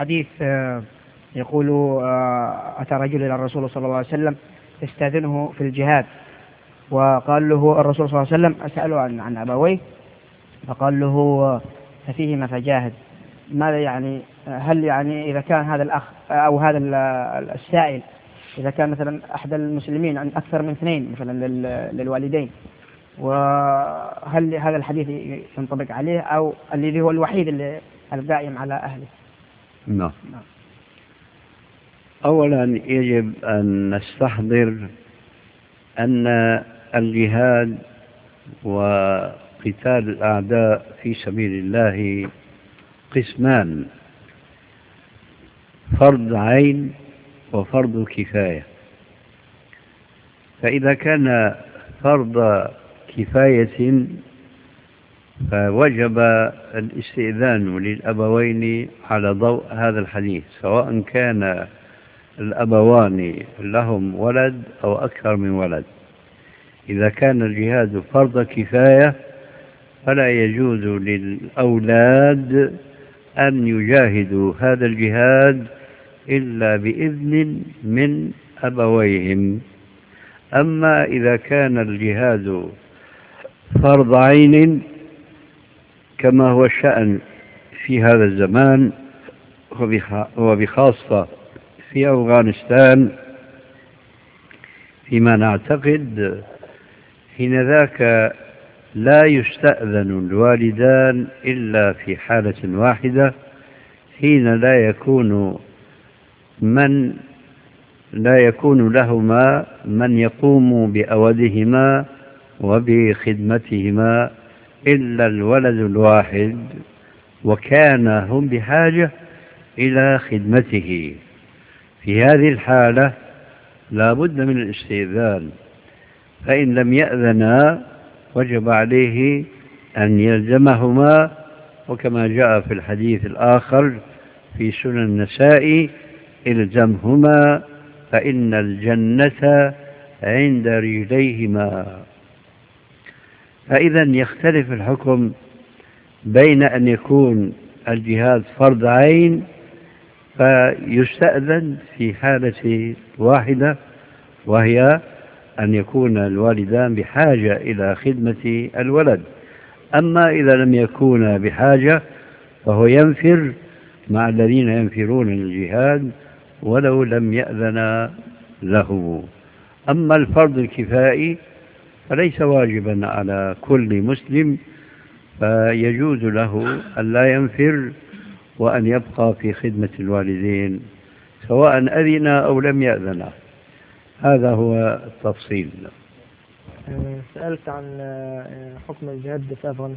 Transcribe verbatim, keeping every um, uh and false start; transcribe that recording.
حديث يقول أتى رجل إلى الرسول صلى الله عليه وسلم يستأذنه في الجهاد، وقال له الرسول صلى الله عليه وسلم أسأله عن عن أبويه، فقال له ففيهما فجاهد. ماذا يعني؟ هل يعني إذا كان هذا الأخ أو هذا السائل إذا كان مثلا أحد المسلمين عن أكثر من اثنين مثلا للوالدين، وهل هذا الحديث ينطبق عليه أو الذي هو الوحيد اللي القائم على أهله؟ نعم. أولا يجب أن نستحضر أن الجهاد وقتال الأعداء في سبيل الله قسمان: فرض عين وفرض كفاية. فإذا كان فرض كفاية فوجب الاستئذان للأبوين على ضوء هذا الحديث، سواء كان الأبوان لهم ولد أو أكثر من ولد. إذا كان الجهاد فرض كفاية فلا يجوز للأولاد أن يجاهدوا هذا الجهاد إلا بإذن من أبويهم. أما إذا كان الجهاد فرض عين كما هو الشأن في هذا الزمان وبخاصة في أفغانستان فيما نعتقد، حين ذاك لا يستأذن الوالدان إلا في حالة واحدة، حين لا يكون من لا يكون لهما من يقوم بأودهما وبخدمتهما إلا الولد الواحد، وكان هم بحاجة إلى خدمته. في هذه الحالة لا بد من الاستئذان، فإن لم يأذنا وجب عليه أن يلزمهما، وكما جاء في الحديث الآخر في سنن النسائي: الزمهما فإن الجنة عند رجليهما. فإذا يختلف الحكم بين أن يكون الجهاد فرض عين فيستأذن في حالة واحدة، وهي أن يكون الوالدان بحاجة إلى خدمة الولد. أما إذا لم يكونا بحاجة فهو ينفر مع الذين ينفرون الجهاد ولو لم يأذن له. أما الفرض الكفائي فليس واجبا على كل مسلم، فيجوز له أن لا ينفر وأن يبقى في خدمة الوالدين سواء أذن أو لم يأذن. هذا هو التفصيل. سألت عن حكم الجهاد في أفغانستان.